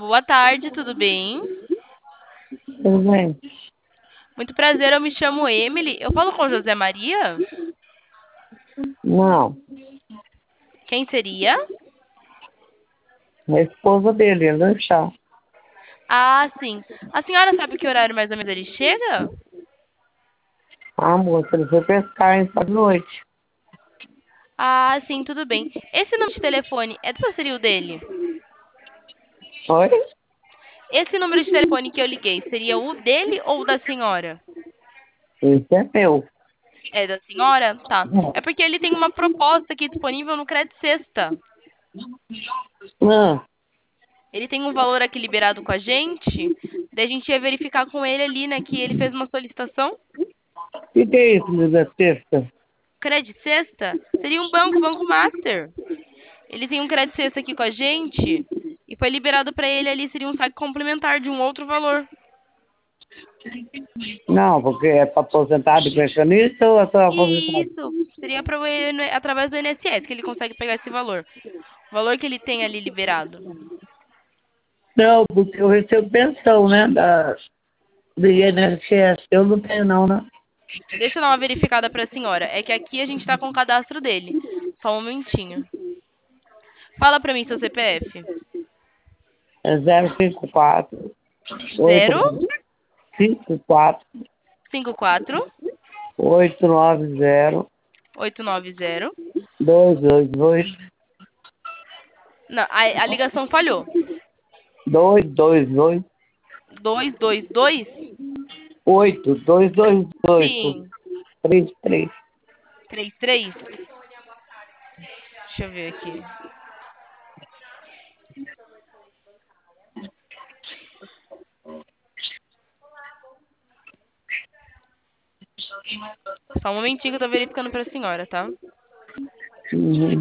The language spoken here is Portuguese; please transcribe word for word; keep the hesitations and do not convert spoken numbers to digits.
Boa tarde, tudo bem? Tudo bem? Muito prazer, eu me chamo Emily. Eu falo com José Maria? Não, Quem seria? a esposa dele, ele não está. Ah, sim. A senhora sabe que horário mais ou menos ele chega? Ah, moça, ele foi pescar em de noite. Ah, sim, tudo bem. Esse número de telefone é do seria o dele? Oi? Esse número de telefone que eu liguei seria o dele ou o da senhora? Esse é meu. É da senhora? Tá. É porque ele tem uma proposta aqui disponível no Credit Sexta. Não, Ele tem um valor aqui liberado com a gente. Daí a gente ia verificar com ele ali, né, que ele fez uma solicitação. o que, que é isso, meu da sexta? Credit Sexta seria um banco, Banco Master. Ele tem um Credit Sexta aqui com a gente e foi liberado para ele ali, seria um saque complementar de um outro valor. Não, porque é para aposentado e pensionista ou é só aposentado? Isso, seria pra, ele, através do I N S S que ele consegue pegar esse valor. O valor que ele tem ali liberado. Não, porque eu recebo pensão, né, da, do I N S S. Eu não tenho não, né? Deixa eu dar uma verificada para a senhora. É que aqui a gente está com o cadastro dele. Só um momentinho. Fala para mim seu C P F. É zero cinco quatro, oito Zero cinco quatro, cinco quatro oito nove zero, oito nove zero. dois dois dois, Não, a, a ligação falhou. dois dois dois, Dois dois dois. oito dois dois dois, Sim. três três. Três três. Deixa eu ver aqui. Só um momentinho que eu tô verificando pra senhora, tá? Uhum.